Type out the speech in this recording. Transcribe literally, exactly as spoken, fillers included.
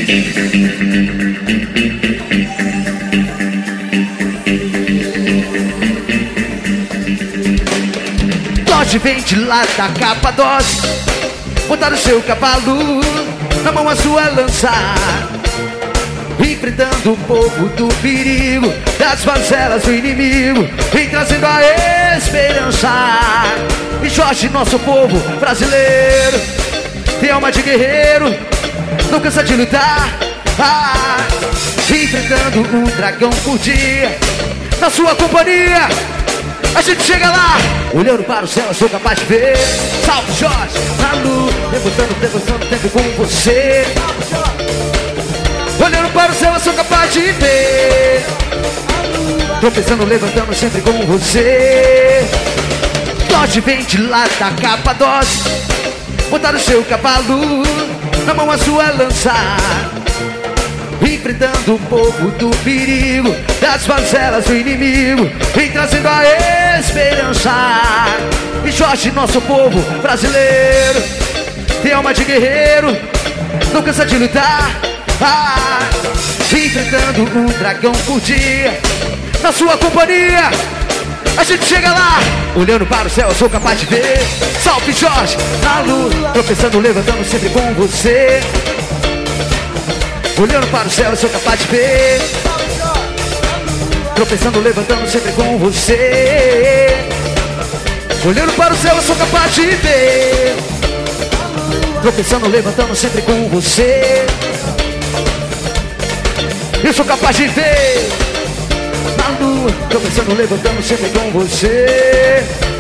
Jorge vem de lá da Capadócia, botar o seu cavalo na mão a sua lança, enfrentando o povo do perigo, das vanzelas do inimigo, vem trazendo a esperança. E Jorge, nosso povo brasileiro, tem alma de guerreiro, não cansa de lutar, ah, enfrentando um dragão por dia, na sua companhia a gente chega lá, olhando para o céu, eu sou capaz de ver. Salve Jorge, na lua, levantando, levantando sempre com você. Olhando para o céu, eu sou capaz de ver. Tropeçando, levantando sempre com você. Jorge vem de lá da Capadócia, botar o seu cavalo na mão a sua lança, enfrentando o povo do perigo, das vanzelas do inimigo, vem trazendo a esperança. E Jorge, nosso povo brasileiro, tem alma de guerreiro, não cansa de lutar, ah, enfrentando um dragão por dia, na sua companhia a gente chega lá, olhando para o céu, eu sou capaz de ver. Salve Jorge, na luz, tropeçando, levantando sempre com você. Olhando para o céu, eu sou capaz de ver. Tropeçando, levantando sempre com você. Olhando para o céu, eu sou capaz de ver. Tropeçando, levantando sempre com você. Eu sou capaz de ver. Na lua, tropeçando, levantando sempre com você.